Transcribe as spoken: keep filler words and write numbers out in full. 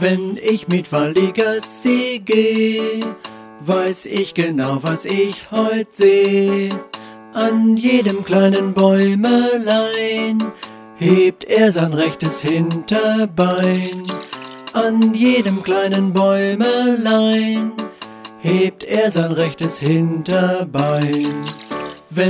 Wenn ich mit Waldi Gassi geh, weiß ich genau, was ich heut seh. An jedem kleinen Bäumelein hebt er sein rechtes Hinterbein. An jedem kleinen Bäumelein hebt er sein rechtes Hinterbein.